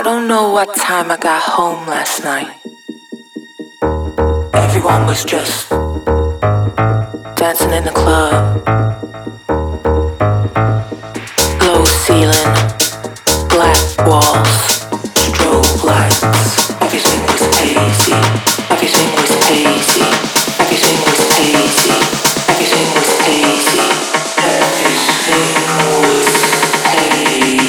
I don't know what time I got home last night. Everyone was just dancing in the club. Low ceiling, black walls, strobe lights. Everything was hazy. Everything was hazy. Everything was hazy. Everything was hazy. Everything was hazy.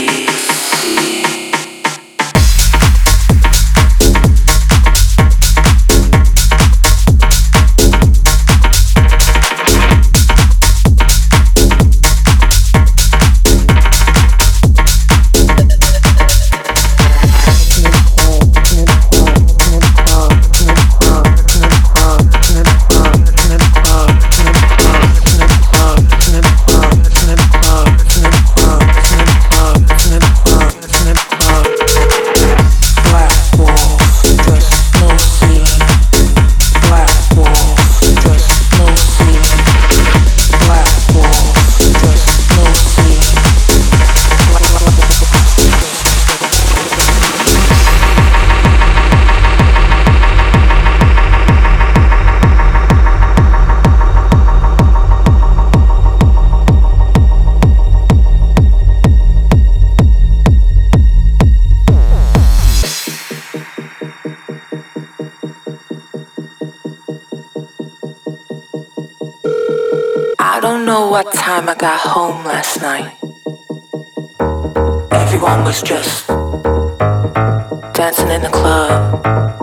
I don't know what time I got home last night. Everyone was just dancing in the club.